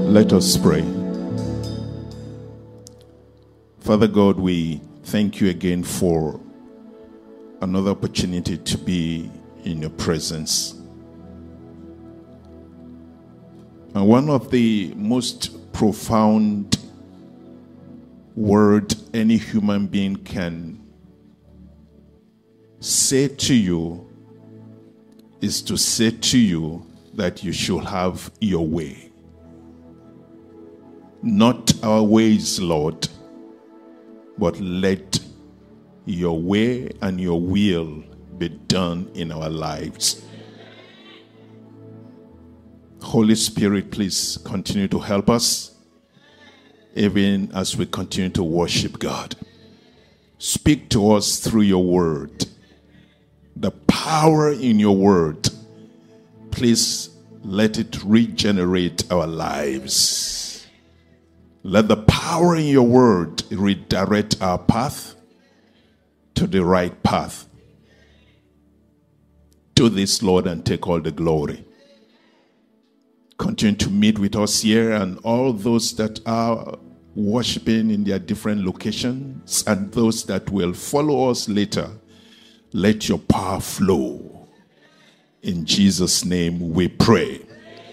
Let us pray. Father God, we thank you again for another opportunity to be in your presence. And one of the most profound word any human being can say to you is to say to you that you should have your way. Not our ways, Lord, but let your way and your will be done in our lives. Holy Spirit, please continue to help us, even as we continue to worship God. Speak to us through your word. The power in your word, please let it regenerate our lives. Let the power in your word redirect our path to the right path. Do this, Lord, and take all the glory. Continue to meet with us here and all those that are worshiping in their different locations and those that will follow us later. Let your power flow. In Jesus' name we pray.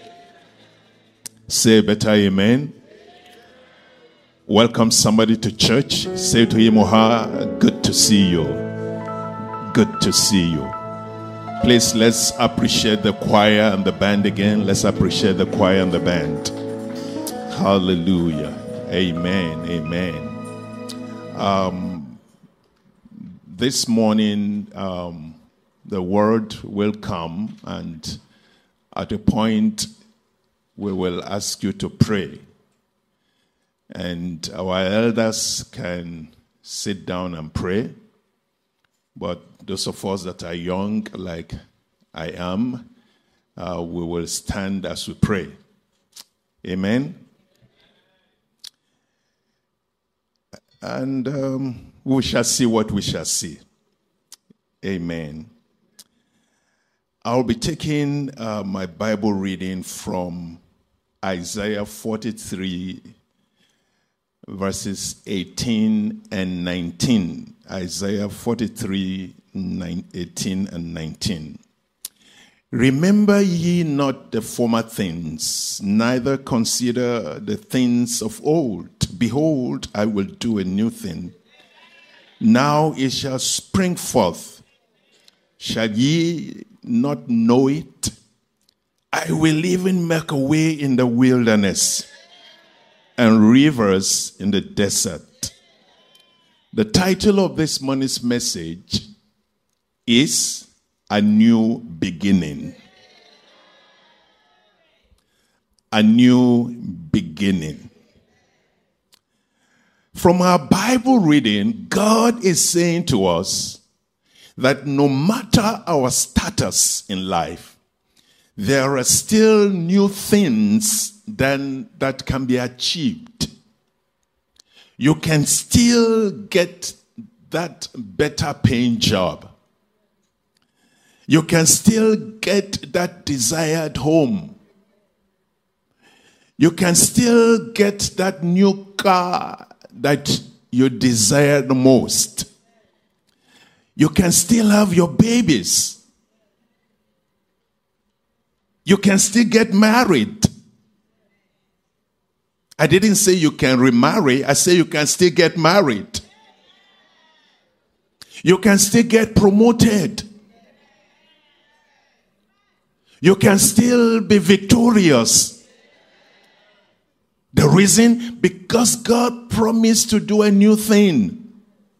Say better amen. Welcome somebody to church. Say to him or her, good to see you. Good to see you. Please, let's appreciate the choir and the band again. Let's appreciate the choir and the band. Hallelujah. Amen. Amen. This morning, the word will come, and at a point, we will ask you to pray. And our elders can sit down and pray. But those of us that are young, like I am, we will stand as we pray. Amen? And we shall see what we shall see. Amen. I'll be taking my Bible reading from Isaiah 43, verses 18 and 19. Isaiah 43, 18 and 19. Remember ye not the former things, neither consider the things of old. Behold, I will do a new thing. Now it shall spring forth. Shall ye not know it? I will even make a way in the wilderness and rivers in the desert. The title of this morning's message is A New Beginning. A New Beginning. From our Bible reading, God is saying to us that no matter our status in life, there are still new things that can be achieved. You can still get that better paying job. You can still get that desired home. You can still get that new car that you desire the most. You can still have your babies. You can still get married. I didn't say you can remarry. I say you can still get married. You can still get promoted. You can still be victorious. The reason? Because God promised to do a new thing.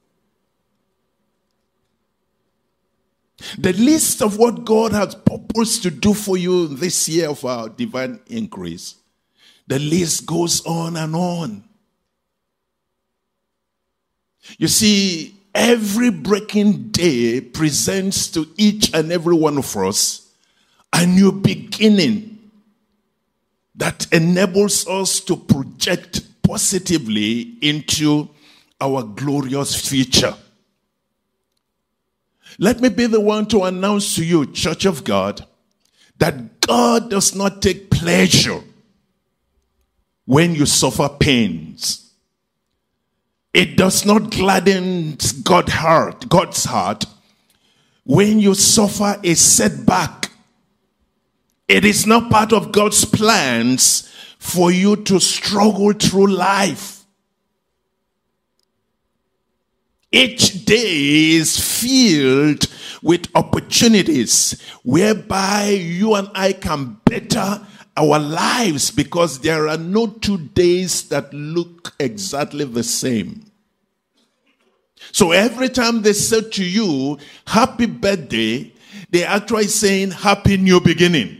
The list of what God has purposed to do for you this year of our divine increase, the list goes on and on. You see, every breaking day presents to each and every one of us a new beginning that enables us to project positively into our glorious future. Let me be the one to announce to you, Church of God, that God does not take pleasure when you suffer pains. It does not gladden God's heart when you suffer a setback. It is not part of God's plans for you to struggle through life. Each day is filled with opportunities whereby you and I can better our lives, because there are no 2 days that look exactly the same. So every time they say to you, happy birthday, they're actually saying happy new beginning.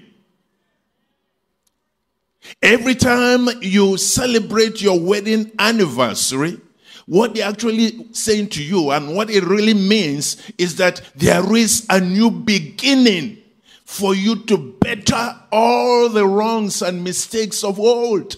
Every time you celebrate your wedding anniversary, what they're actually saying to you and what it really means is that there is a new beginning for you to better all the wrongs and mistakes of old.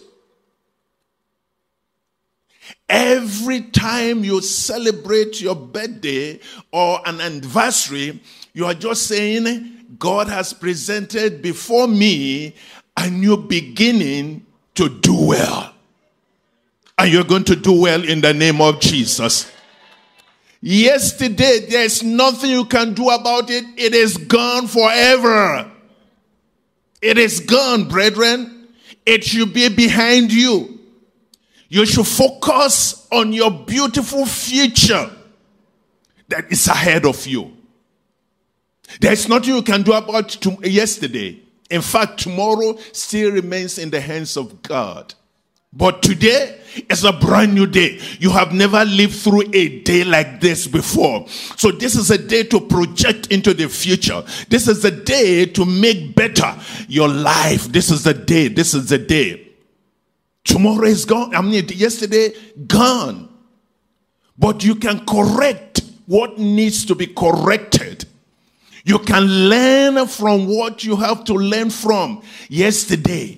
Every time you celebrate your birthday or an anniversary, you are just saying, God has presented before me a new beginning to do well. And you're going to do well in the name of Jesus. Yesterday, there's nothing you can do about it. It is gone forever. It is gone, brethren. It should be behind you. You should focus on your beautiful future that is ahead of you. There's nothing you can do about yesterday. In fact, tomorrow still remains in the hands of God. But today is a brand new day. You have never lived through a day like this before. So this is a day to project into the future. This is a day to make better your life. This is the day. This is the day. Tomorrow is gone. Yesterday, gone. But you can correct what needs to be corrected. You can learn from what you have to learn from yesterday.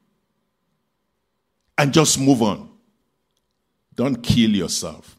And just move on. Don't kill yourself.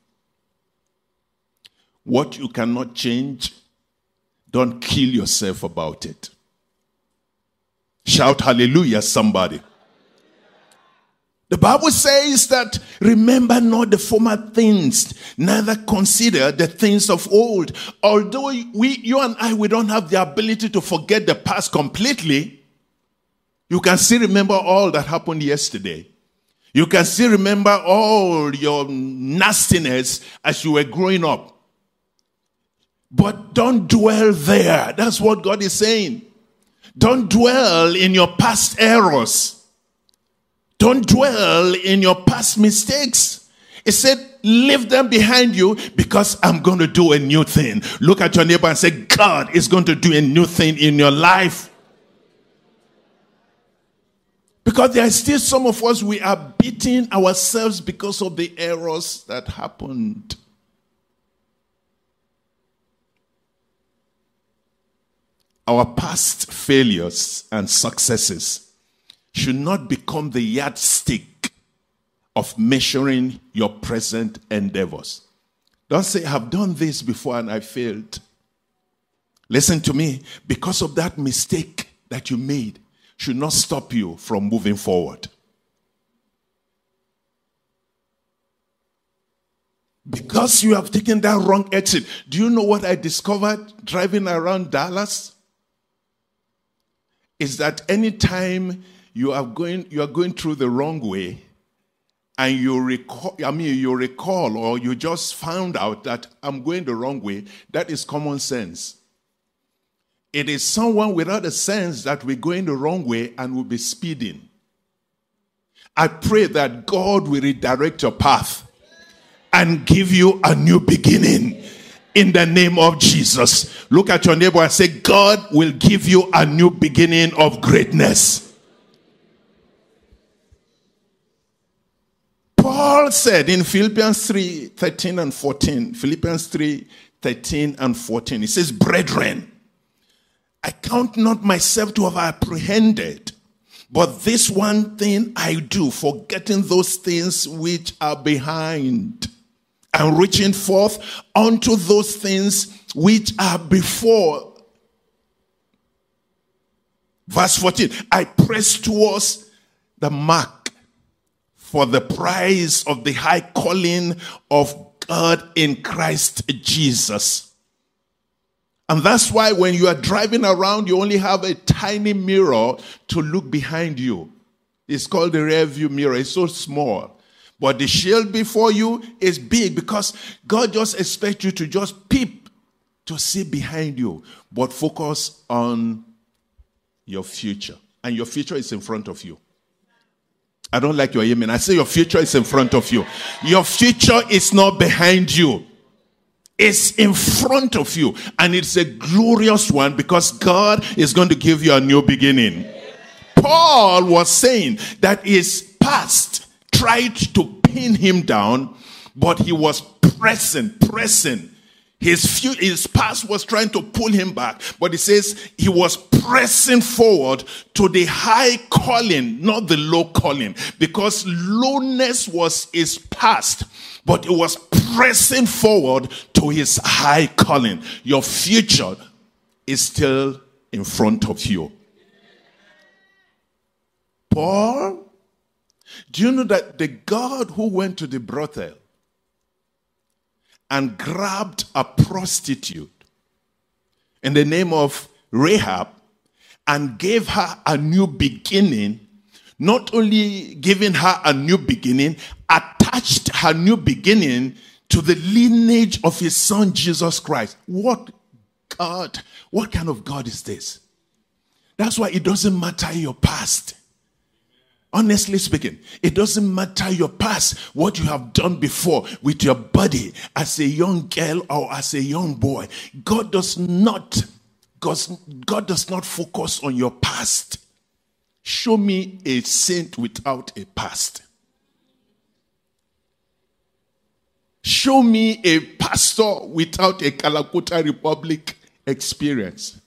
What you cannot change, don't kill yourself about it. Shout hallelujah, somebody. The Bible says that remember not the former things, neither consider the things of old. Although you and I, we don't have the ability to forget the past completely, you can still remember all that happened yesterday. You can still remember all your nastiness as you were growing up. But don't dwell there. That's what God is saying. Don't dwell in your past errors. Don't dwell in your past mistakes. He said, leave them behind you because I'm going to do a new thing. Look at your neighbor and say, God is going to do a new thing in your life. Because there are still some of us, we are beating ourselves because of the errors that happened. Our past failures and successes should not become the yardstick of measuring your present endeavors. Don't say, I've done this before and I failed. Listen to me. Because of that mistake that you made, should not stop you from moving forward. Because you have taken that wrong exit. Do you know what I discovered driving around Dallas? Is that anytime you are going through the wrong way, and you recall or you just found out that I'm going the wrong way, that is common sense. It is someone without a sense that we're going the wrong way and will be speeding. I pray that God will redirect your path and give you a new beginning in the name of Jesus. Look at your neighbor and say, God will give you a new beginning of greatness. Paul said in Philippians 3:13 and 14, Philippians 3:13 and 14, he says, brethren, I count not myself to have apprehended, but this one thing I do, forgetting those things which are behind, and reaching forth unto those things which are before. Verse 14, I press towards the mark for the prize of the high calling of God in Christ Jesus. And that's why when you are driving around, you only have a tiny mirror to look behind you. It's called the rear view mirror. It's so small. But the shield before you is big because God just expects you to just peep to see behind you, but focus on your future. And your future is in front of you. I don't like your amen. I say your future is in front of you. Your future is not behind you. It's in front of you. And it's a glorious one because God is going to give you a new beginning. Paul was saying that his past tried to pin him down, but he was pressing. His past was trying to pull him back, but he says he was pressing forward to the high calling, not the low calling, because lowness was his past, but he was pressing forward to his high calling. Your future is still in front of you. Paul, do you know that the God who went to the brothel and grabbed a prostitute in the name of Rahab and gave her a new beginning, not only giving her a new beginning, attached her new beginning to the lineage of his son Jesus Christ. What kind of God is this? That's why it doesn't matter your past. Honestly speaking, it doesn't matter your past, what you have done before with your body as a young girl or as a young boy. God does not focus on your past. Show me a saint without a past. Show me a pastor without a Calcutta Republic experience.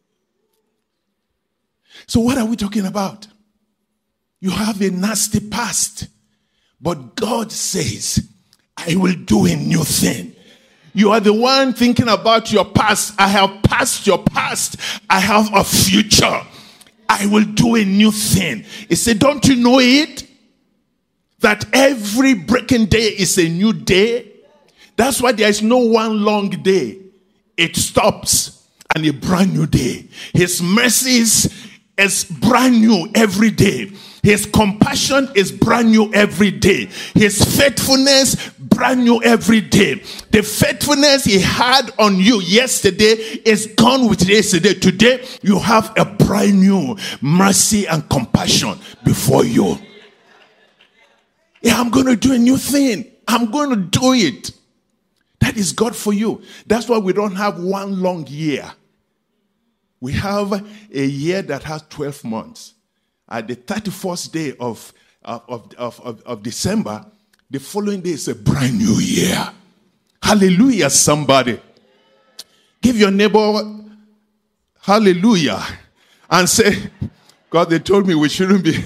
So what are we talking about? You have a nasty past, but God says, I will do a new thing. You are the one thinking about your past. I have passed your past. I have a future. I will do a new thing. He said, don't you know it? That every breaking day is a new day. That's why there is no one long day. It stops and a brand new day. His mercies is brand new every day. His compassion is brand new every day. His faithfulness, brand new every day. The faithfulness he had on you yesterday is gone with yesterday. Today, you have a brand new mercy and compassion before you. Yeah, I'm going to do a new thing. I'm going to do it. That is God for you. That's why we don't have one long year. We have a year that has 12 months. At the 31st day of December, the following day is a brand new year. Hallelujah, somebody. Give your neighbor hallelujah and say, God, they told me we shouldn't be.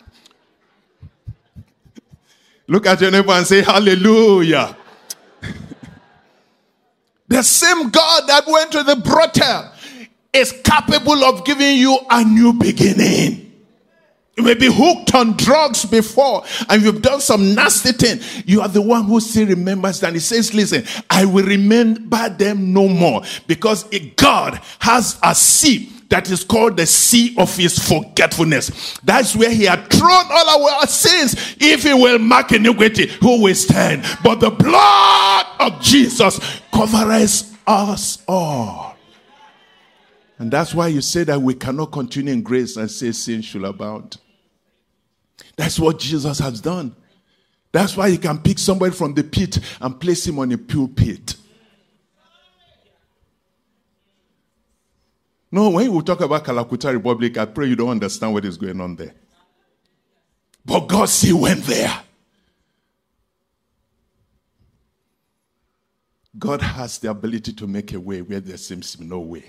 Look at your neighbor and say hallelujah. The same God that went to the brothel is capable of giving you a new beginning. You may be hooked on drugs before and you've done some nasty thing. You are the one who still remembers that. He says, listen, I will remember them no more, because God has a sea that is called the sea of his forgetfulness. That's where he had thrown all our sins. If he will mark iniquity, who will stand? But the blood of Jesus covers us all. And that's why you say that we cannot continue in grace and say sin should abound. That's what Jesus has done. That's why you can pick somebody from the pit and place him on a pulpit. No, when we talk about Calcutta Republic, I pray you don't understand what is going on there. But God still went there. God has the ability to make a way where there seems to be no way.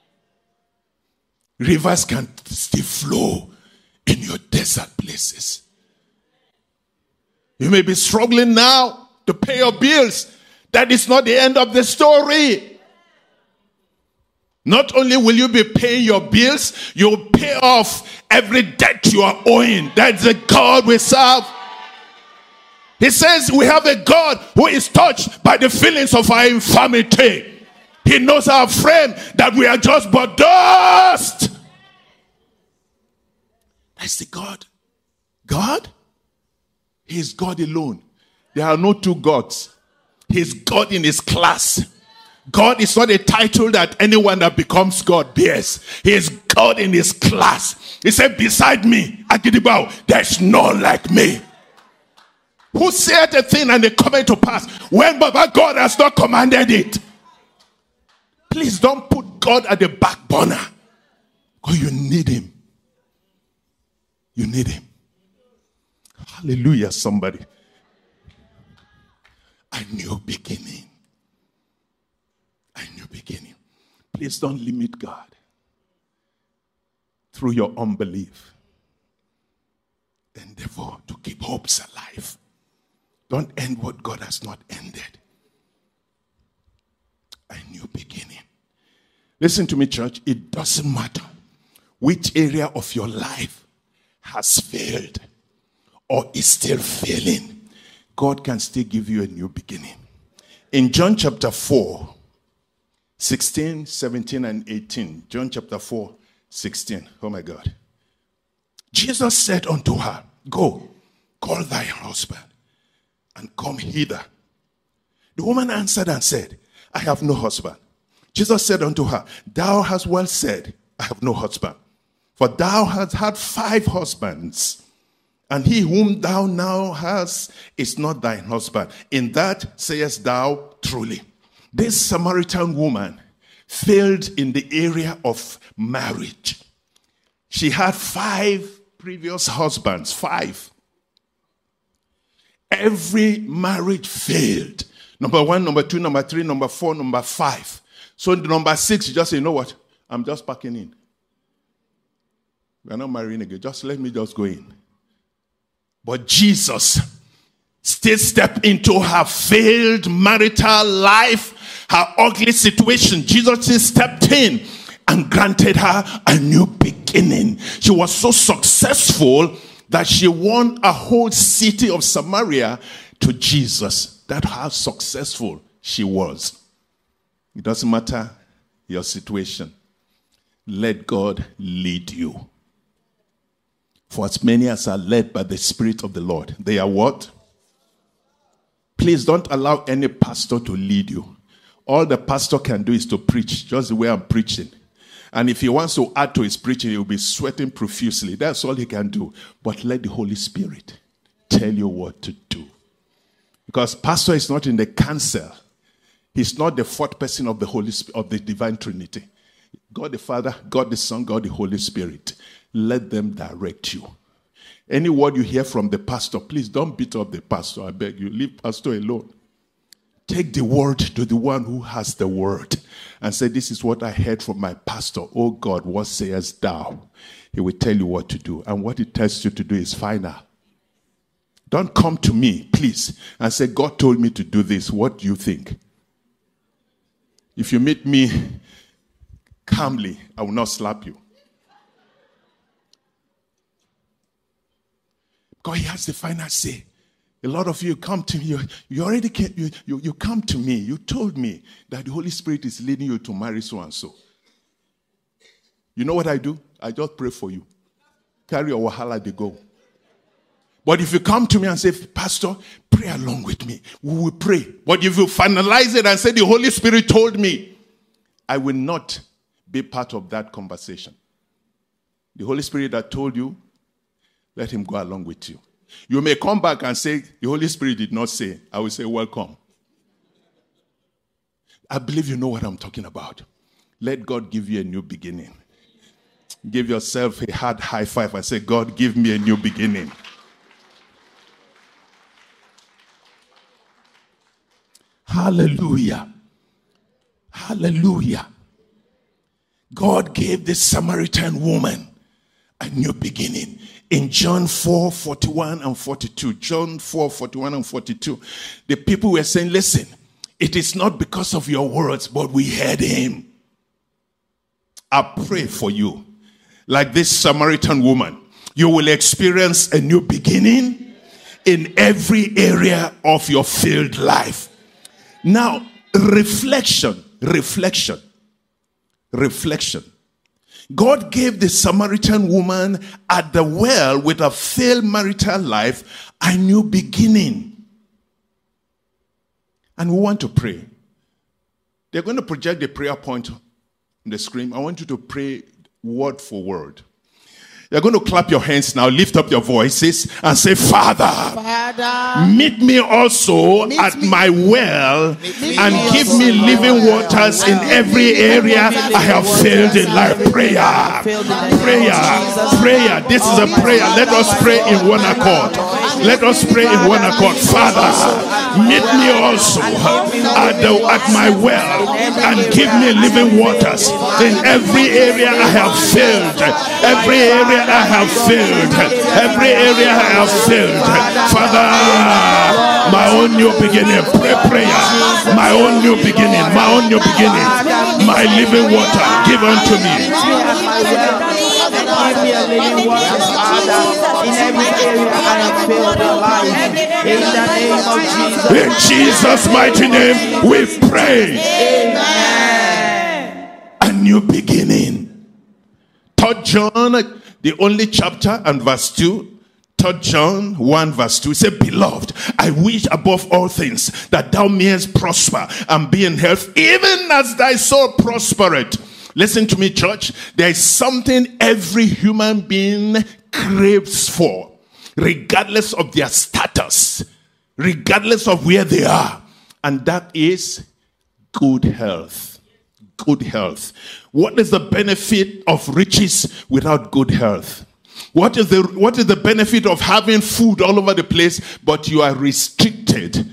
Rivers can still flow in your desert places. You may be struggling now to pay your bills. That is not the end of the story. Not only will you be paying your bills, you'll pay off every debt you are owing. That's the God we serve. He says we have a God who is touched by the feelings of our infirmity. He knows our frame, that we are just but dust. That's the God. God? He is God alone. There are no two gods. He is God in his class. God is not a title that anyone that becomes God bears. He is God in his class. He said, beside me, Agidibao, there's none like me. Who said a thing and it coming to pass when Baba God has not commanded it? Please don't put God at the back burner. Because you need him. You need him. Hallelujah, somebody. A new beginning. A new beginning. Please don't limit God through your unbelief. Endeavor to keep hopes alive. Don't end what God has not ended. A new beginning. Listen to me, church. It doesn't matter which area of your life has failed or is still failing. God can still give you a new beginning. In John chapter 4, 16, 17, and 18. John chapter 4, 16. Oh my God. Jesus said unto her, go, call thy husband, and come hither. The woman answered and said, I have no husband. Jesus said unto her, thou hast well said, I have no husband. For thou hast had 5 husbands, and he whom thou now hast is not thine husband. In that sayest thou truly. This Samaritan woman failed in the area of marriage. She had 5 previous husbands. 5. Every marriage failed. Number 1, number 2, number 3, number 4, number 5. So number 6, you just say, you know what? I'm just packing in. We're not marrying again. Just let me just go in. But Jesus still stepped into her failed marital life, her ugly situation. Jesus still stepped in and granted her a new beginning. She was so successful that she won a whole city of Samaria to Jesus. That's how successful she was. It doesn't matter your situation. Let God lead you. For as many as are led by the Spirit of the Lord, they are what? Please don't allow any pastor to lead you. All the pastor can do is to preach, just the way I'm preaching. And if he wants to add to his preaching, he will be sweating profusely. That's all he can do. But let the Holy Spirit tell you what to do. Because pastor is not in the council. He's not the 4th person of the divine Trinity. God the Father, God the Son, God the Holy Spirit. Let them direct you. Any word you hear from the pastor, please don't beat up the pastor. I beg you, leave pastor alone. Take the word to the one who has the word and say, this is what I heard from my pastor. Oh God, what sayest thou? He will tell you what to do. And what he tells you to do is final. Don't come to me, please, and say, God told me to do this. What do you think? If you meet me calmly, I will not slap you. Because he has the final say. A lot of you come to me, you already came, you come to me, you told me that the Holy Spirit is leading you to marry so and so. You know what I do? I just pray for you. Carry your wahala, they go. But if you come to me and say, Pastor, pray along with me, we will pray. But if you finalize it and say, the Holy Spirit told me, I will not be part of that conversation. The Holy Spirit that told you, let him go along with you. You may come back and say, the Holy Spirit did not say. I will say, welcome. I believe you know what I'm talking about. Let God give you a new beginning. Give yourself a hard high five and say, God, give me a new beginning. Hallelujah. Hallelujah. God gave this Samaritan woman a new beginning. In John 4, 41 and 42. John 4, 41 and 42. The people were saying, listen, it is not because of your words, but we heard him. I pray for you. Like this Samaritan woman, you will experience a new beginning in every area of your field life. Now, reflection. God gave the Samaritan woman at the well with a failed marital life a new beginning. And we want to pray. They're going to project the prayer point on the screen. I want you to pray word for word. You're going to clap your hands now, lift up your voices and say, Father, meet me also at my well and give me living waters in every area I have failed in life. Prayer. This is a prayer. Let us pray in one accord. Father, meet me also at my well and give me living waters in every area I have failed. Every area I have failed. Father, my own new beginning. Prayer. My own new beginning. My living water. Give unto me. Give me a living water, Father, in every area I have failed in life. In the name of Jesus. In Jesus' mighty name we pray. Amen. A new beginning. 3 John, the only chapter, and verse 2. 3 John 1 verse 2, it says, Beloved, I wish above all things that thou mayest prosper and be in health, even as thy soul prospereth. Listen to me, church. There is something every human being craves for, regardless of their status, regardless of where they are. And that is good health. Good health. What is the benefit of riches without good health? What is the benefit of having food all over the place, but you are restricted?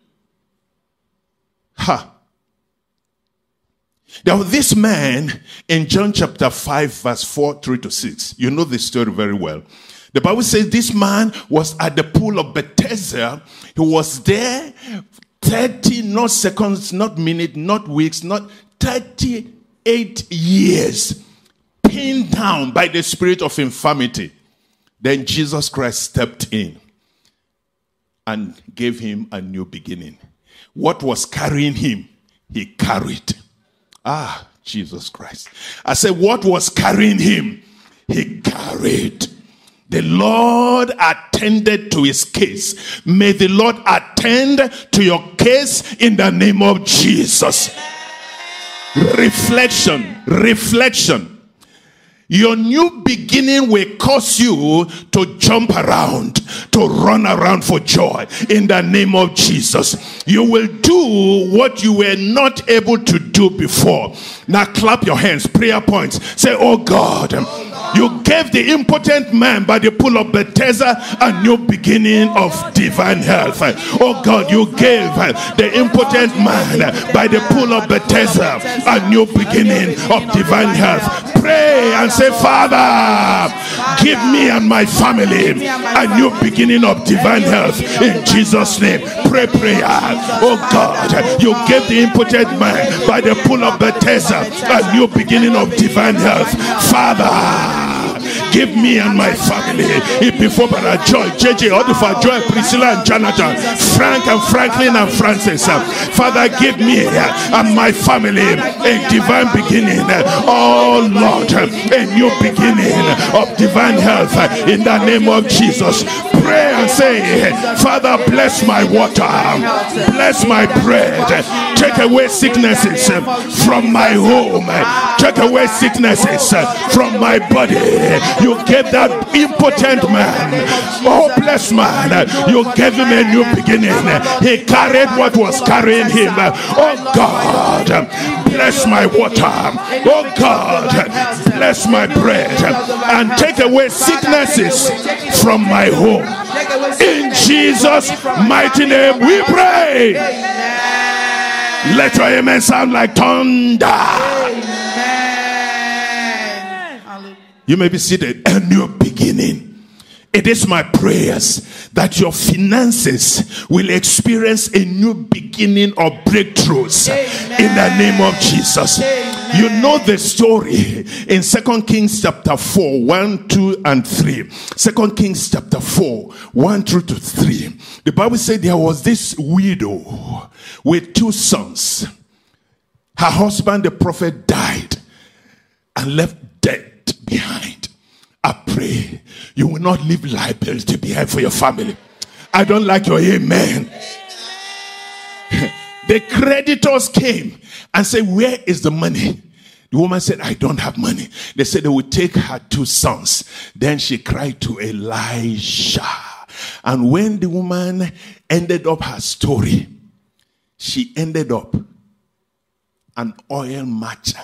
There was this man in John chapter 5 verse 4-6. You know this story very well. The Bible says this man was at the pool of Bethesda. He was there 30, not seconds, not minutes, not weeks, not 38 years, pinned down by the spirit of infirmity. Then Jesus Christ stepped in and gave him a new beginning. What was carrying him, he carried. Jesus Christ. I said, what was carrying him? He carried. The Lord attended to his case. May the Lord attend to your case in the name of Jesus. Reflection. Your new beginning will cause you to jump around, to run around for joy in the name of Jesus. You will do what you were not able to do before. Now clap your hands, prayer points. Say, oh God, you gave the impotent man by the pool of Bethesda a new beginning of divine health. Oh God, you gave the impotent man by the pool of Bethesda a new beginning of divine health. Pray and say, Father, give me and my family a new beginning of divine health in Jesus' name. Pray prayer. Oh God, you gave the impotent man by the pool of Bethesda a new beginning of divine health. Father, give me and my family, before Brother Joy, JJ, Odifa, Joy, Priscilla and Jonathan, Frank and Franklin and Francis. Father, give me and my family a divine beginning. Oh Lord, a new beginning of divine health in the name of Jesus. Pray and say, Father, bless my water, bless my bread, take away sicknesses from my home, take away sicknesses from my body. You gave that impotent man, hopeless man, you gave him a new beginning. He carried what was carrying him. Oh God, bless my water. Oh God, bless my bread and take away sicknesses from my home. In Jesus' mighty name we pray. Let your amen sound like thunder. You may be seated. A new beginning. It is my prayers that your finances will experience a new beginning of breakthroughs in the name of Jesus. You know the story in 2 Kings chapter 4, 1, 2, and 3. 2 Kings chapter 4, 1 through to 3. The Bible said there was this widow with 2 sons. Her husband, the prophet, died and left debt behind. I pray you will not leave liability behind for your family. I don't like your amen. The creditors came and said, where is the money? The woman said, I don't have money. They said they would take her 2 sons. Then she cried to Elisha. And when the woman ended up her story, she ended up an oil merchant.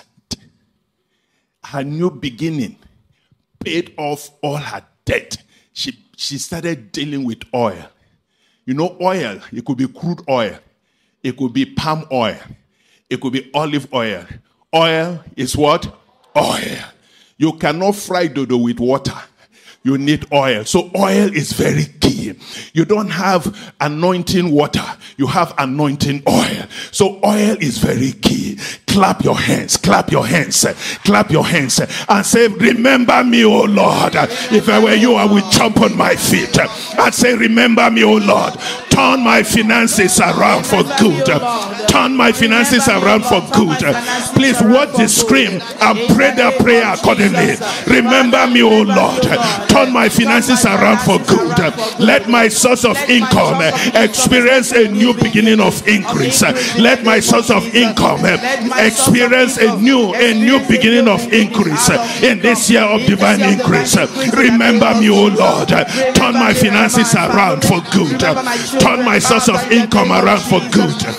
Her new beginning paid off all her debt. She started dealing with oil. You know, oil, it could be crude oil. It could be palm oil. It could be olive oil. Oil is what? Oil. You cannot fry dodo with water. You need oil. So oil is very key. You don't have anointing water. You have anointing oil. So oil is very key. Clap your hands. Clap your hands. Clap your hands. And say, remember me, O Lord. If I were you, I would jump on my feet. And say, remember me, O Lord. Turn my finances around for good. Turn my finances around for good. Please watch the screen and pray that prayer accordingly. Remember me, O Lord. Turn my finances around for good. Let my source of income experience a new beginning of increase. Let my source of income experience a new beginning of increase in this year of divine increase. Remember me, O Lord. Turn my finances around for good. Turn my source of income around for good.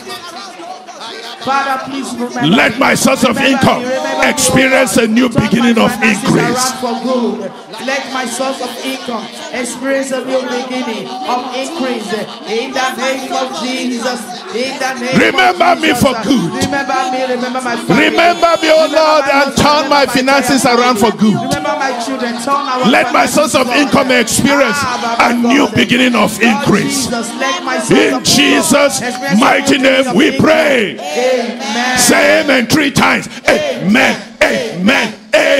Father, please remember. Let my source of income experience a new beginning of increase. Let my source of income experience a new beginning of increase. In the name of Jesus. In the name remember of me for good. Remember me, remember my family. Remember me, O Lord, and turn my finances around for good. Remember my children. Let my source of income experience a new beginning of increase. In Jesus' mighty name we pray. Amen. Say amen 3 times. Amen. Amen.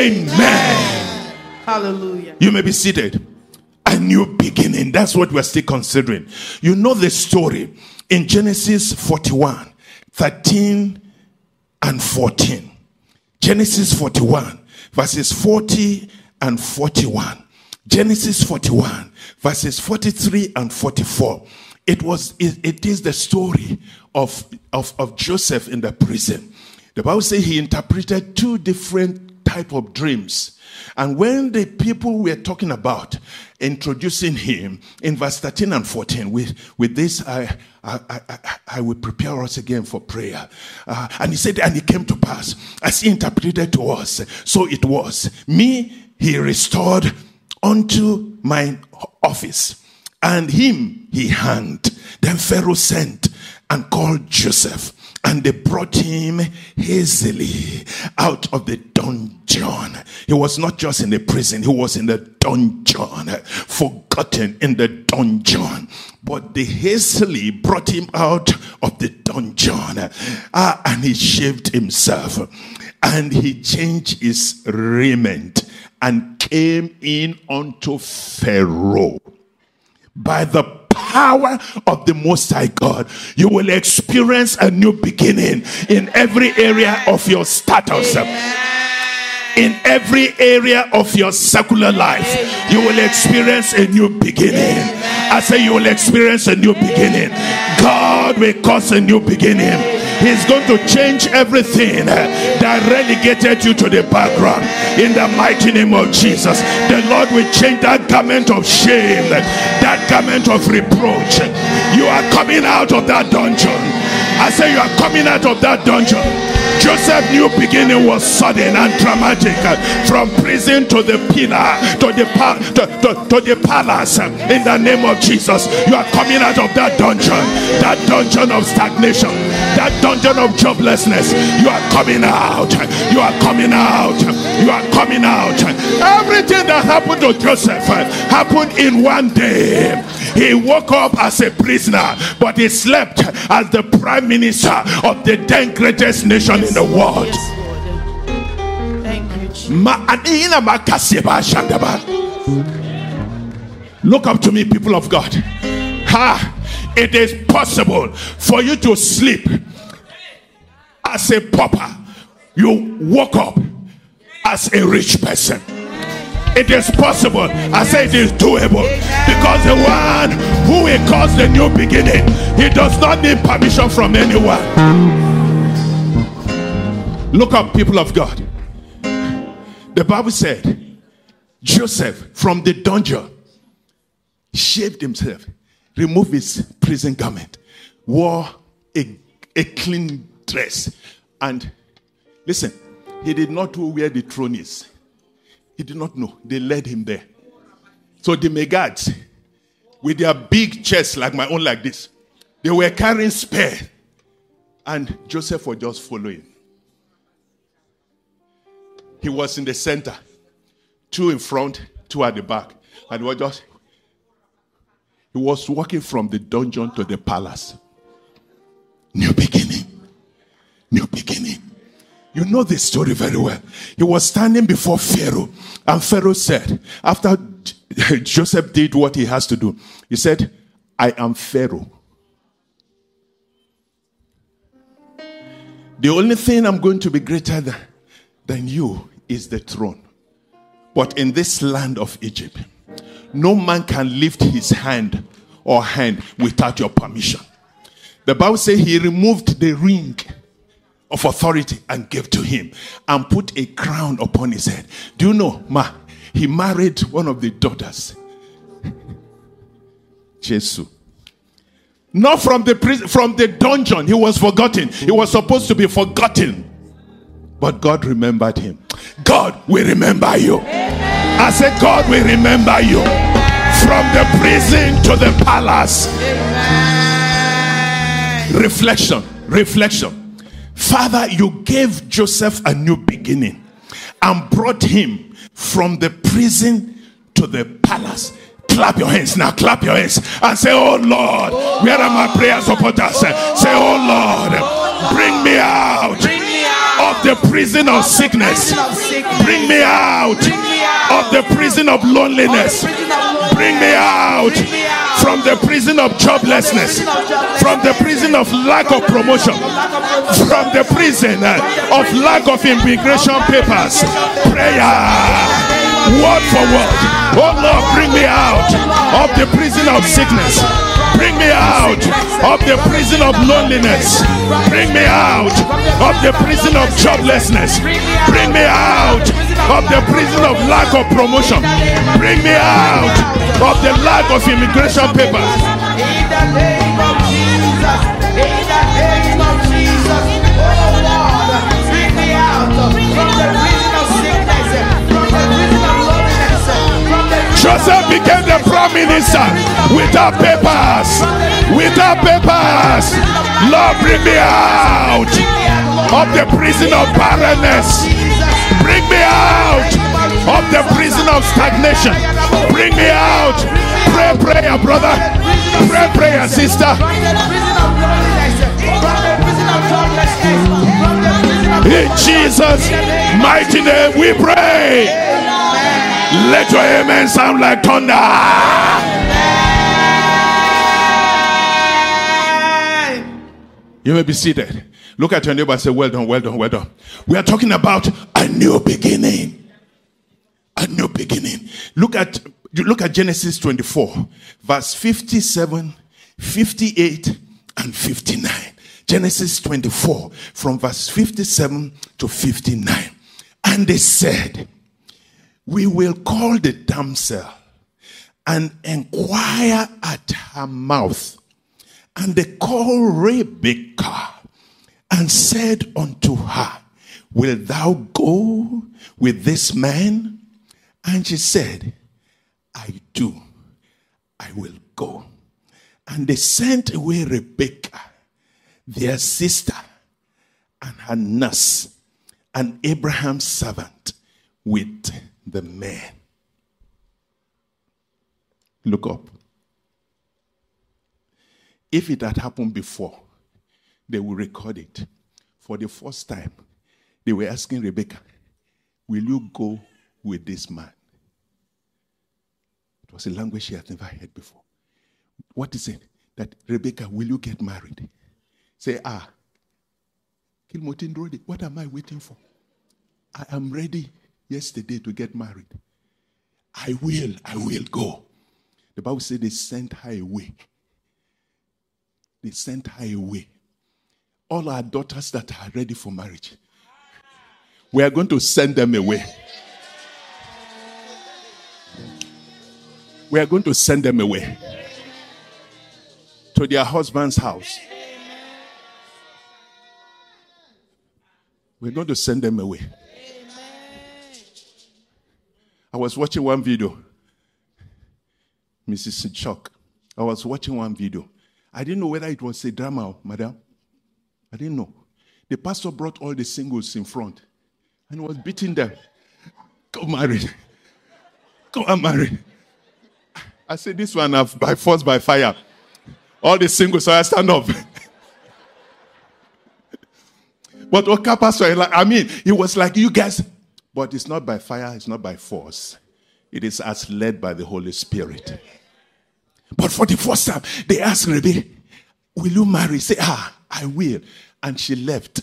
Amen. Hallelujah. You may be seated. A new beginning. That's what we're still considering. You know the story in Genesis 41, 13 and 14. Genesis 41, verses 40 and 41. Genesis 41, verses 43 and 44. It is the story of Joseph in the prison. The Bible says he interpreted 2 different type of dreams. And when the people were talking about introducing him in verse 13 and 14, with this I will prepare us again for prayer. And he said, and it came to pass as he interpreted to us, so it was. Me he restored unto mine office, and him he hanged. Then Pharaoh sent and called Joseph, and they brought him hastily out of the dungeon. He was not just in the prison, he was in the dungeon, forgotten in the dungeon. But they hastily brought him out of the dungeon, and he shaved himself, and he changed his raiment, and came in unto Pharaoh. By the power of the Most High God, you will experience a new beginning in every area of your status. In every area of your secular life, you will experience a new beginning. I say you will experience a new beginning. God will cause a new beginning. He's going to change everything that relegated you to the background. In the mighty name of Jesus, the Lord will change that garment of shame, that garment of reproach. You are coming out of that dungeon. I say you are coming out of that dungeon. Joseph's new beginning was sudden and dramatic. From prison to the pillar, to the palace. In the name of Jesus, you are coming out of that dungeon of stagnation, that dungeon of joblessness. You are coming out. You are coming out. You are coming out. Everything that happened to Joseph happened in one day. He woke up as a prisoner, but he slept as the prime minister of the then greatest nation in the world. Look up to me, people of God. It is possible for you to sleep as a pauper. You woke up as a rich person. It is possible. I say it is doable, because the one who will cause the new beginning, he does not need permission from anyone. Look up, people of God. The Bible said Joseph from the dungeon shaved himself, removed his prison garment, wore a clean dress, and listen, he did not know where the throne is. He did not know. They led him there. So the Megads, with their big chests like my own, like this, they were carrying spear, and Joseph was just following. He was in the center, two in front, two at the back, and he was walking from the dungeon to the palace. New beginning. New beginning. You know this story very well. He was standing before Pharaoh, and Pharaoh said, after Joseph did what he has to do, he said, I am Pharaoh. The only thing I'm going to be greater than you is the throne. But in this land of Egypt, no man can lift his hand without your permission. The Bible says he removed the ring of authority and gave to him and put a crown upon his head. Do you know, he married one of the daughters. Jesus. Not from the prison, from the dungeon. He was forgotten. He was supposed to be forgotten. But God remembered him. God will remember you. Amen. I said, God will remember you. Amen. From the prison to the palace. Amen. Reflection. Father, you gave Joseph a new beginning and brought him from the prison to the palace. Clap your hands now, clap your hands and say, oh Lord, where are my prayer supporters? Say, oh Lord, bring me out of the prison of sickness. Bring me out of the prison of loneliness. Bring me out from the prison of joblessness, from the prison of lack of promotion, from the prison of lack of immigration papers. Prayer. Word for word. Oh Lord, bring me out of the prison of sickness. Bring me out of the prison of loneliness. Bring me out of the prison of joblessness. Bring me out of the prison of lack of promotion. Bring me out of the lack of immigration papers. In the name of Jesus. In the name of Jesus. Oh Lord, bring me out from the prison of sickness, from the prison of loneliness, from the Joseph became the prime minister without papers. Without papers. Lord, bring me out of the prison of barrenness. Bring me out of the prison of stagnation. Bring me out. Pray, prayer, brother. Pray, prayer, sister. In Jesus' mighty name we pray. Let your amen sound like thunder. You may be seated. Look at your neighbor and say, well done, well done, well done. We are talking about a new beginning. A new beginning. Look at Genesis 24, verse 57, 58, and 59. Genesis 24, from verse 57 to 59. And they said, we will call the damsel and inquire at her mouth. And they called Rebekah and said unto her, wilt thou go with this man? And she said, I do. I will go. And they sent away Rebekah, their sister, and her nurse, and Abraham's servant, with the man. Look up. If it had happened before, they will record it. For the first time, they were asking Rebekah, will you go with this man? It was a language she had never heard before. What is it? That Rebecca, will you get married? Say, Kilmotindrodi, what am I waiting for? I am ready yesterday to get married. I will go. The Bible said they sent her away. They sent her away. All our daughters that are ready for marriage, we are going to send them away. We are going to send them away to their husband's house. We're going to send them away. I was watching one video. Mrs. Chuck. I was watching one video. I didn't know whether it was a drama, madam. I didn't know. The pastor brought all the singles in front and was beating them. Go married. Go and marry. I said, this one by force, by fire. All the singles, so I stand up. But Oka pastor, it was like you guys. But it's not by fire, it's not by force. It is as led by the Holy Spirit. But for the first time, they asked Rebbe, will you marry? Say, I will. And she left.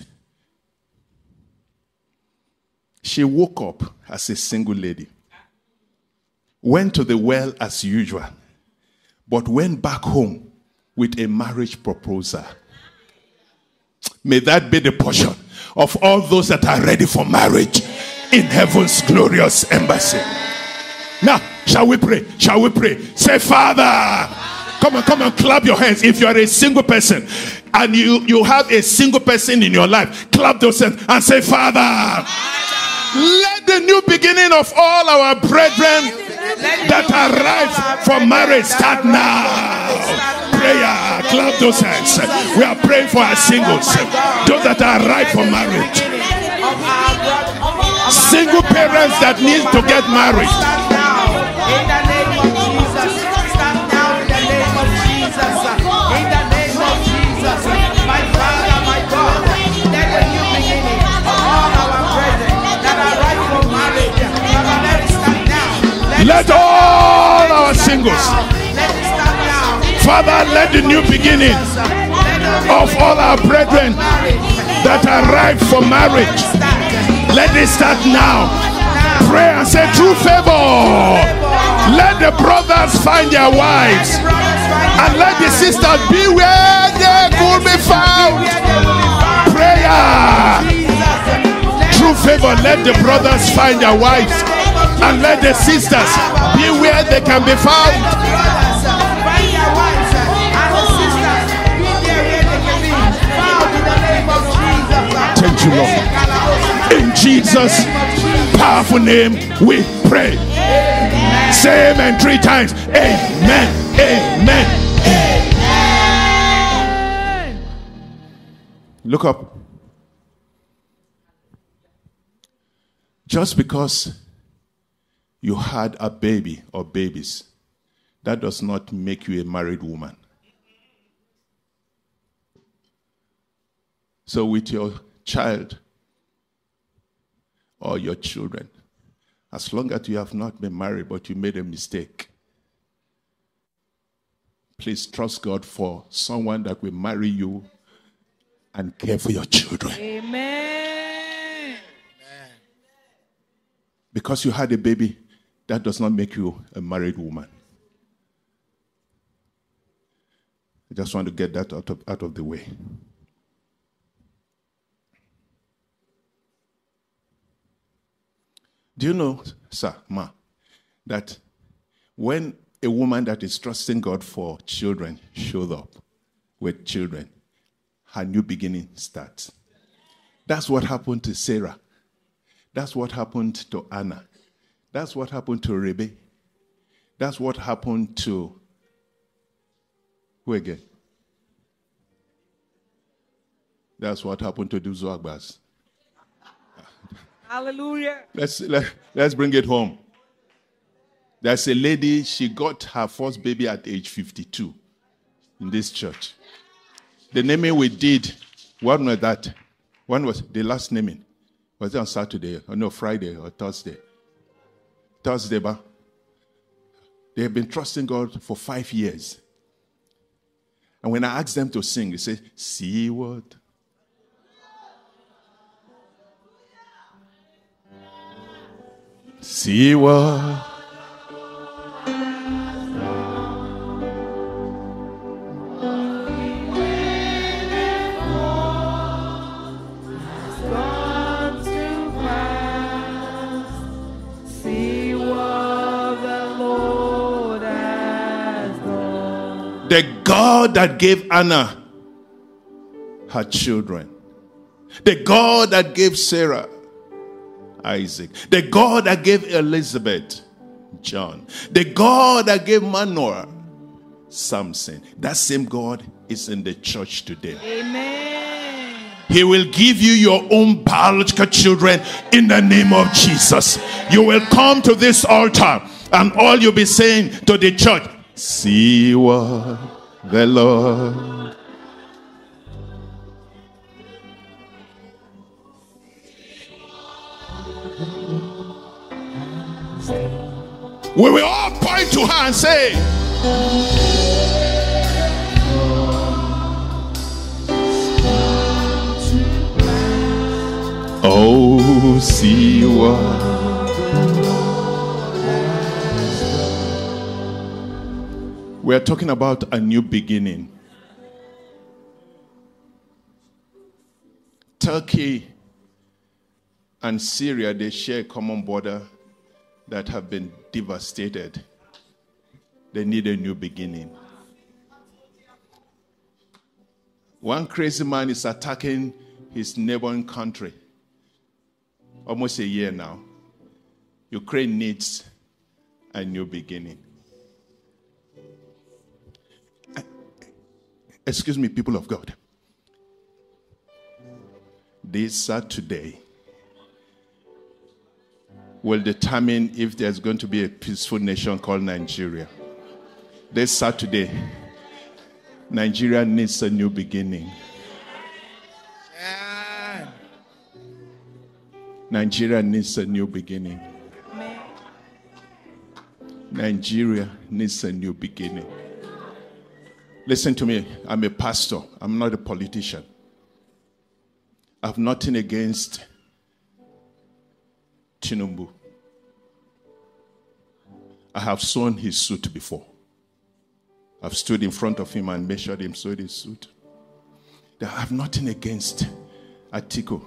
She woke up as a single lady. Went to the well as usual. But went back home with a marriage proposal. May that be the portion of all those that are ready for marriage in heaven's glorious embassy. Now, shall we pray? Shall we pray? Say, Father. Come on, clap your hands. If you are a single person and you have a single person in your life, clap those hands and say, Father, let the new beginning of all our brethren that are ripe for marriage start now. Prayer, clap those hands. We are praying for our singles, those that are ripe for marriage. Single parents that need to get married. In the name of Jesus, stand now in the name of Jesus. In the name of Jesus, my Father, my God, let the new beginning of all our brethren that are ripe for marriage, Father, let it start now. Let all our singles, let it start now. Father, let the new beginning of all our brethren that are ripe for marriage, let it start now. Pray and say, true favor. Let the brothers find their wives, and let the sisters be where they could be found. Prayer. True favor. Let the brothers find their wives, and let the sisters be where they can be found. Thank you, Lord. In Jesus' powerful name we pray. Amen. Say amen 3 times. Amen. Amen. Amen. Look up. Just because you had a baby or babies, that does not make you a married woman. So with your child or your children, as long as you have not been married but you made a mistake, please trust God for someone that will marry you and care for your children. Amen. Because you had a baby, that does not make you a married woman. I just want to get that out of the way. Do you know, sir, ma, that when a woman that is trusting God for children shows up with children, her new beginning starts? That's what happened to Sarah. That's what happened to Anna. That's what happened to Rebbe. That's what happened to, who again? That's what happened to the Zuagbas. Hallelujah. Let's bring it home. There's a lady, she got her first baby at age 52 in this church. The naming we did, what was that? One was the last naming. Was it on Saturday? Or no, Friday or Thursday? Thursday, ba? They have been trusting God for 5 years. And when I asked them to sing, they say, see what? See what? The God that gave Anna her children, the God that gave Sarah Isaac, the God that gave Elizabeth John, the God that gave Manoah Samson, that same God is in the church today. Amen. He will give you your own biological children in the name of Jesus. You will come to this altar and all you'll be saying to the church, see what the Lord. We will all point to her and say, oh, see what. We are talking about a new beginning. Turkey and Syria, they share a common border that have been devastated. They need a new beginning. One crazy man is attacking his neighboring country. Almost a year now. Ukraine needs a new beginning. Excuse me, people of God. This Saturday will determine if there's going to be a peaceful nation called Nigeria. This Saturday, Nigeria needs a new beginning. Nigeria needs a new beginning. Nigeria needs a new beginning. Listen to me. I'm a pastor. I'm not a politician. I have nothing against Tinubu. I have sewn his suit before. I've stood in front of him and measured him, sewed his suit. I have nothing against Atiku.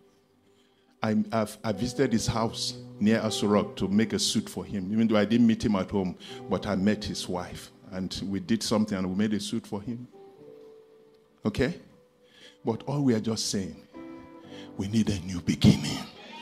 I visited his house near Asurok to make a suit for him, even though I didn't meet him at home, but I met his wife. And we did something and we made a suit for him. Okay? But all we are just saying, we need a new beginning.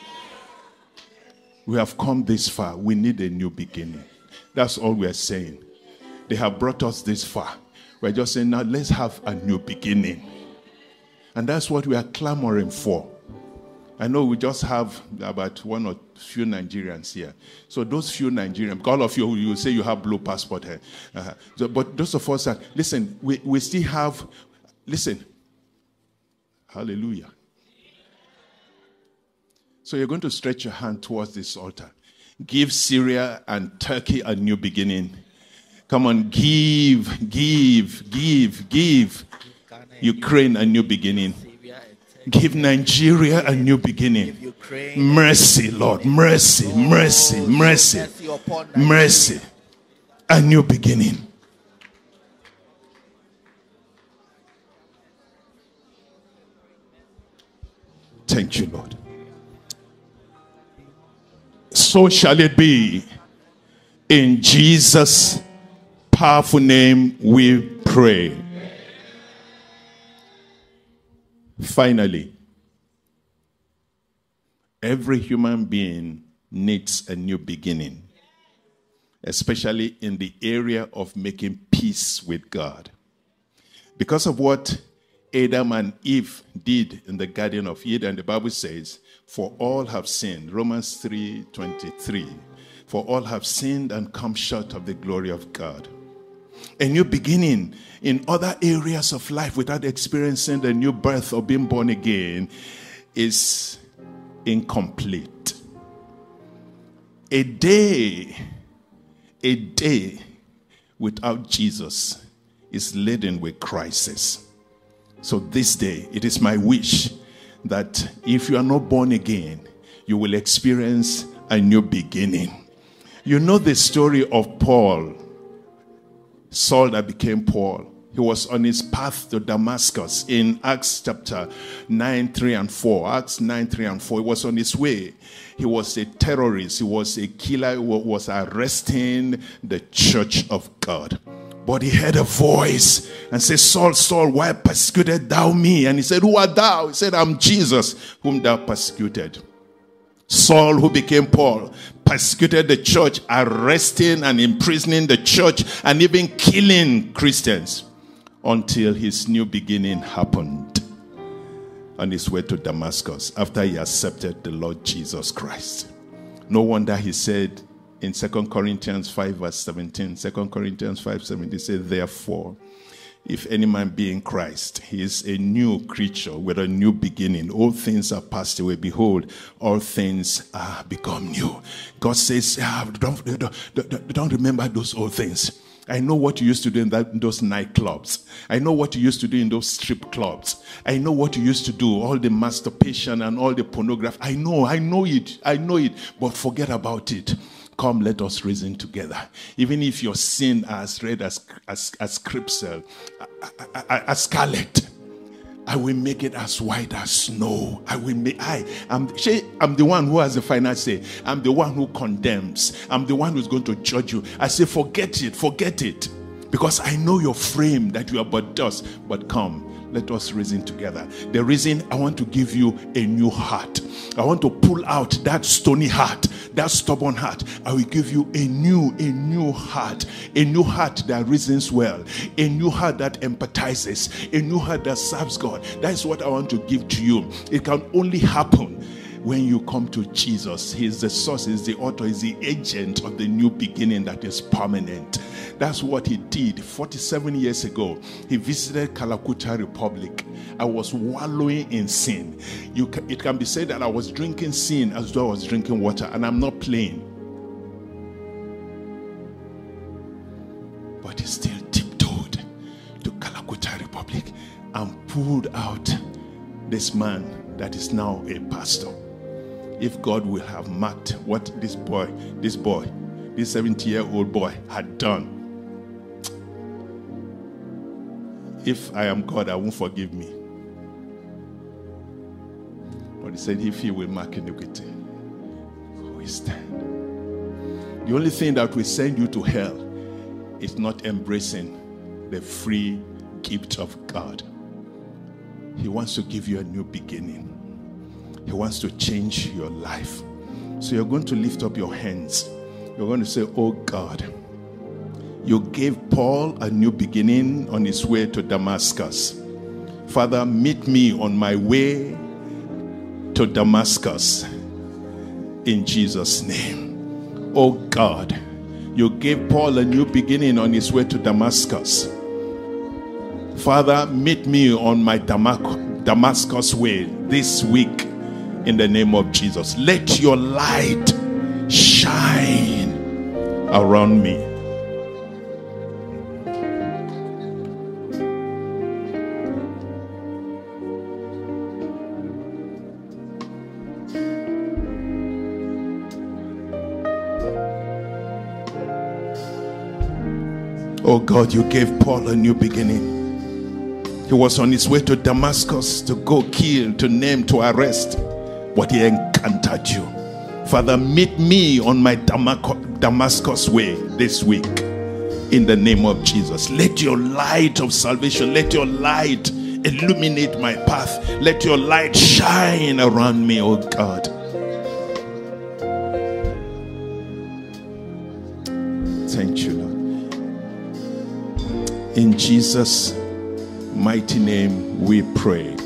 We have come this far. We need a new beginning. That's all we are saying. They have brought us this far. We're just saying, now let's have a new beginning. And that's what we are clamoring for. I know we just have about one or few Nigerians here. So those few Nigerians, all of you, you say you have blue passport here. But those of us that, listen, we still have, listen, hallelujah. So you're going to stretch your hand towards this altar. Give Syria and Turkey a new beginning. Come on, give Ukraine a new beginning. Give Nigeria a new beginning. Mercy, Lord. Mercy. A new beginning. Thank you, Lord. So shall it be. In Jesus' powerful name we pray. Finally, every human being needs a new beginning, especially in the area of making peace with God. Because of what Adam and Eve did in the Garden of Eden, the Bible says, for all have sinned. Romans 3:23. For all have sinned and come short of the glory of God. A new beginning in other areas of life without experiencing the new birth or being born again is incomplete. A day without Jesus is laden with crisis. So this day, it is my wish that if you are not born again, you will experience a new beginning. You know the story of Paul, Saul that became Paul. He was on his path to Damascus in Acts chapter 9, 3 and 4. Acts 9, 3 and 4. He was on his way. He was a terrorist. He was a killer who was arresting the church of God. But he heard a voice and said, Saul, Saul, why persecuted thou me? And he said, who art thou? He said, I'm Jesus, whom thou persecuted. Saul, who became Paul, persecuted the church, arresting and imprisoning the church, and even killing Christians, until his new beginning happened on his way to Damascus after he accepted the Lord Jesus Christ. No wonder he said in 2 Corinthians 5 verse 17, 2 Corinthians 5:17, he said, therefore, if any man be in Christ, he is a new creature with a new beginning. All things are passed away. Behold, all things are become new. God says, don't remember those old things. I know what you used to do in those nightclubs. I know what you used to do in those strip clubs. I know what you used to do, all the masturbation and all the pornography. I know it, but forget about it. Come, let us reason together. Even if your sin are as red as crimson, as scarlet, I will make it as white as snow. I'm the one who has the final say. I'm the one who condemns. I'm the one who's going to judge you. I say, forget it. Because I know your frame, that you are but dust. But come, let us reason together. The reason I want to give you a new heart. I want to pull out that stony heart, that stubborn heart. I will give you a new heart. A new heart that reasons well. A new heart that empathizes. A new heart that serves God. That is what I want to give to you. It can only happen when you come to Jesus. He is the source, He is the author, He is the agent of the new beginning that is permanent. That's what He did 47 years ago. He visited Calcutta Republic. I was wallowing in sin. It can be said that I was drinking sin as though I was drinking water, and I'm not playing. But He still tiptoed to Calcutta Republic and pulled out this man that is now a pastor. If God will have marked what this 70-year-old boy had done, if I am God, I won't forgive me. But He said, if He will mark iniquity, who will stand? The only thing that will send you to hell is not embracing the free gift of God. He wants to give you a new beginning. He wants to change your life. So you're going to lift up your hands. You're going to say, oh God, you gave Paul a new beginning on his way to Damascus. Father, meet me on my way to Damascus in Jesus' name. Oh God, you gave Paul a new beginning on his way to Damascus. Father, meet me on my Damascus way this week in the name of Jesus. Let your light shine around me. Oh God, you gave Paul a new beginning. He was on his way to Damascus to go kill, to name, to arrest. But He encountered you. Father, meet me on my Damascus way this week in the name of Jesus. Let your light of salvation, let your light illuminate my path. Let your light shine around me, oh God. Thank you, Lord. In Jesus' mighty name we pray.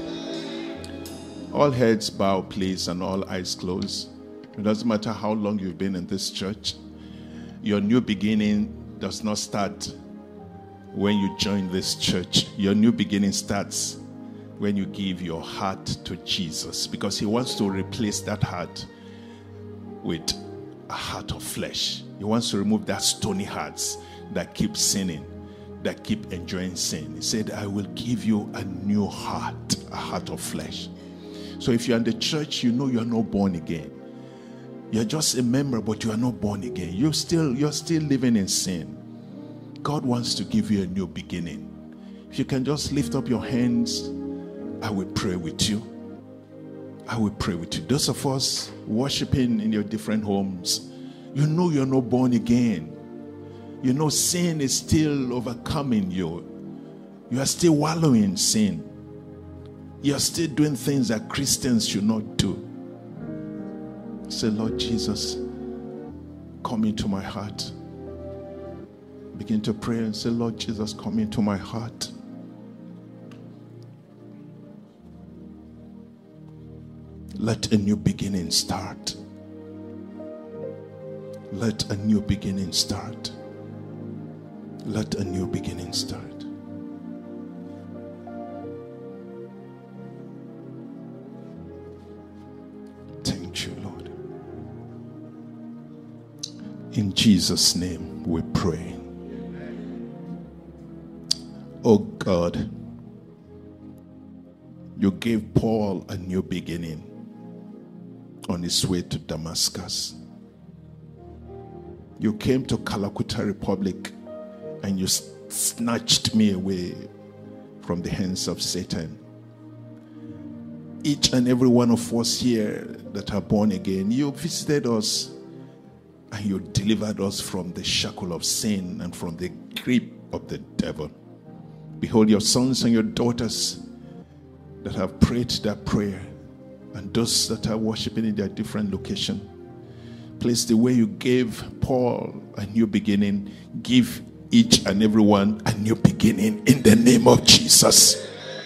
All heads bow, please, and all eyes closed. It doesn't matter how long you've been in this church. Your new beginning does not start when you join this church. Your new beginning starts when you give your heart to Jesus, because he wants to replace that heart with a heart of flesh. He wants to remove that stony hearts that keep sinning, that keep enjoying sin. He said, I will give you a new heart, a heart of flesh. So if you're in the church, you know you're not born again. You're just a member, but you are not born again. You're still living in sin. God wants to give you a new beginning. If you can just lift up your hands, I will pray with you. I will pray with you. Those of us worshiping in your different homes, you know you're not born again. You know sin is still overcoming you. You are still wallowing in sin. You are still doing things that Christians should not do. Say, Lord Jesus, come into my heart. Begin to pray and say, Lord Jesus, come into my heart. Let a new beginning start. Let a new beginning start. Let a new beginning start. Thank you, Lord. In Jesus' name we pray. Oh God, you gave Paul a new beginning on his way to Damascus. You came to Kalakuta Republic and you snatched me away from the hands of Satan. Each and every one of us here that are born again, you visited us and you delivered us from the shackle of sin and from the grip of the devil. Behold, your sons and your daughters that have prayed that prayer, and those that are worshiping in their different location. Please, the way you gave Paul a new beginning, give each and every one a new beginning in the name of Jesus.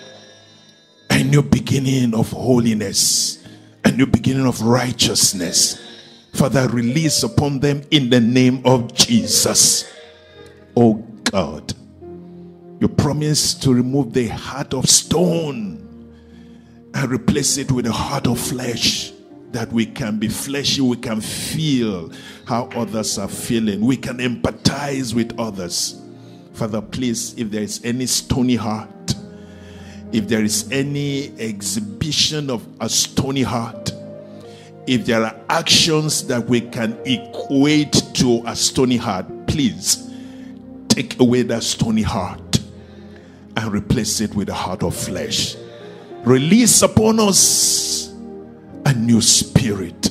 A new beginning of holiness, a new beginning of righteousness. Father, release upon them in the name of Jesus. Oh God, you promised to remove the heart of stone and replace it with a heart of flesh, that we can be fleshy, we can feel how others are feeling, we can empathize with others. Father, please, if there is any stony heart, if there is any exhibition of a stony heart, if there are actions that we can equate to a stony heart, please take away that stony heart and replace it with a heart of flesh. Release upon us a new spirit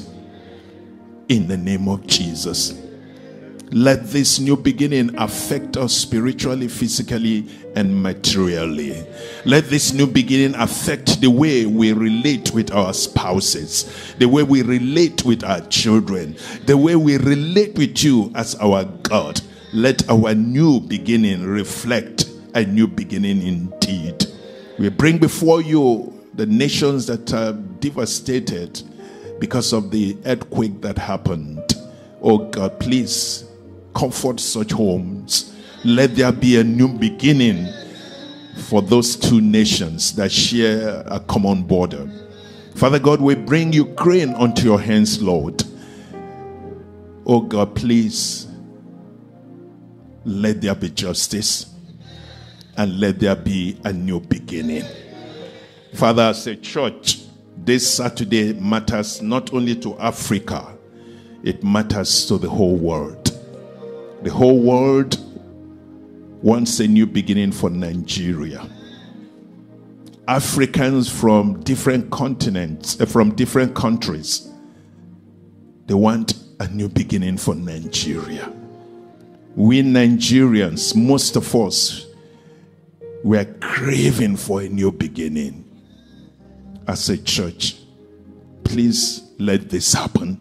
in the name of Jesus. Let this new beginning affect us spiritually, physically, and materially. Let this new beginning affect the way we relate with our spouses, the way we relate with our children, the way we relate with you as our God. Let our new beginning reflect a new beginning indeed. We bring before you the nations that are devastated because of the earthquake that happened. Oh God, please comfort such homes. Let there be a new beginning for those two nations that share a common border. Father God, we bring Ukraine onto your hands, Lord. Oh God, please let there be justice and let there be a new beginning. Father, as a church, this Saturday matters not only to Africa, it matters to the whole world. The whole world wants a new beginning for Nigeria. Africans from different continents, from different countries, they want a new beginning for Nigeria. We Nigerians, most of us, we are craving for a new beginning. As a church, please let this happen.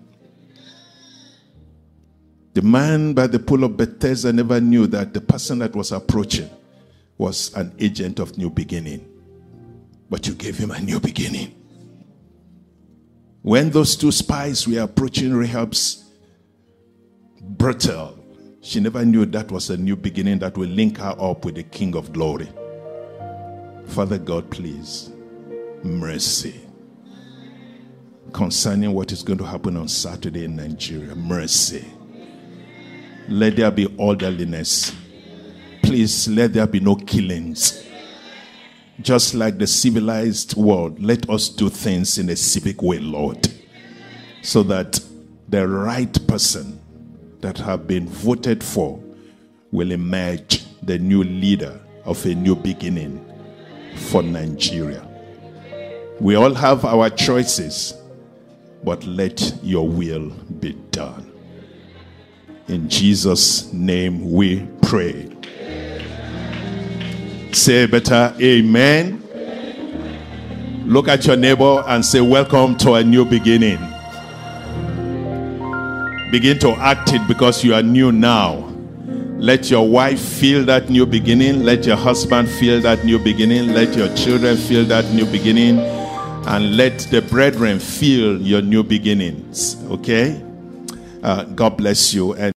The man by the pool of Bethesda never knew that the person that was approaching was an agent of new beginning. But you gave him a new beginning. When those two spies were approaching Rahab's brothel, she never knew that was a new beginning that will link her up with the King of Glory. Father God, please mercy. Concerning what is going to happen on Saturday in Nigeria, mercy. Let there be orderliness. Please, let there be no killings. Just like the civilized world, let us do things in a civic way, Lord, so that the right person that have been voted for will emerge the new leader of a new beginning for Nigeria. We all have our choices, but let your will be done. In Jesus' name we pray. Say better, amen. Look at your neighbor and say, welcome to a new beginning. Begin to act it because you are new now. Let your wife feel that new beginning. Let your husband feel that new beginning. Let your children feel that new beginning. And let the brethren feel your new beginnings. Okay? God bless you. And